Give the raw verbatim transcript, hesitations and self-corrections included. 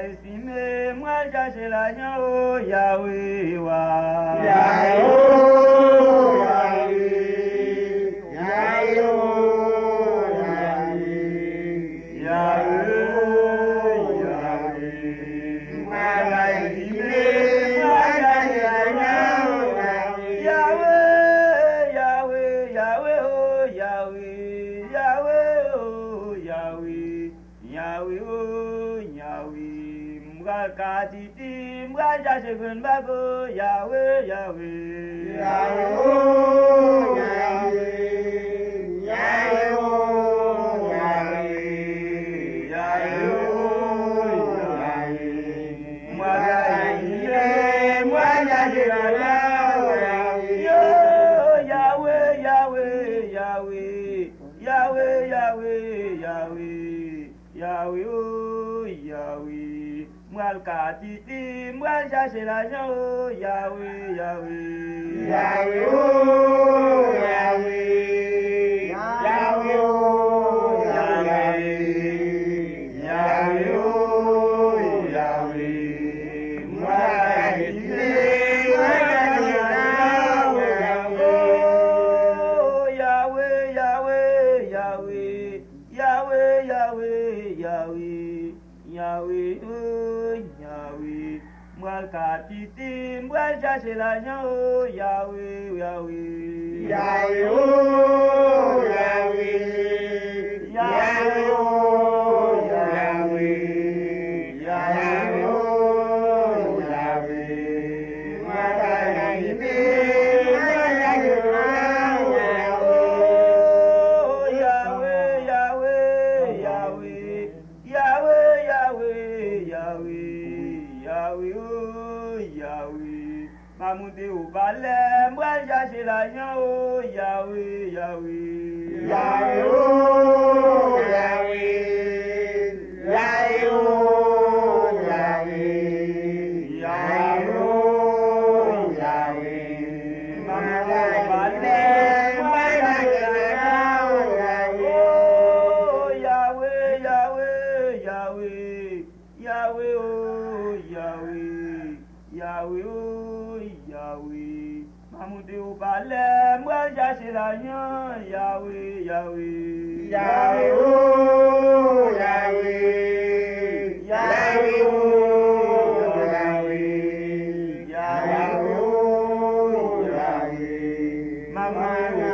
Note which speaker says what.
Speaker 1: estimé, moi j'ai l'argent, oh Yahweh, wa. Katiti mwaja shegun babo Yahweh Yahweh Yahweh oh Yahweh Yahweh oh Yahweh Yahweh oh Yahweh mwaja ile mwaja jirala Yahweh Yahweh Yahweh Yahweh Yahweh Yahweh Yahweh Yahweh oh Yahweh Mwalkatiti mwaja l'argent oh Yahweh Yahweh Yahweh oh Yahweh Yahweh oh Yahweh Yahweh oh Yahweh Mwalkatiti mwaja l'argent oh Yahweh Yahweh Yahweh Yahweh Yahweh Yahweh Yahweh oh Yahweh, Mwalkatiti mwaja l'argent oh Yahweh Yahweh Yahweh oh Yahweh Yahweh oh Yahweh Yahweh oh Yahweh Mwalkatiti oh Yahweh Yahweh Yahweh Yahweh Yahweh Yahweh Yahweh oh Yahweh Mamoudé au balai mwaja l'argent oh Yahweh Yahweh Yahweh oh Yahweh Yahweh oh Yahweh Yahweh oh Yahweh Mamoudé au balai mwaja l'argent oh Yahweh Yahweh Yahweh Yahweh oh Yahweh Yahweh oh Yahweh Mamoudé au balai mwaja l'argent Yahweh Yahweh Yahweh oh Yahweh Yahweh oh Yahweh Yahweh oh Yahweh Mamoudé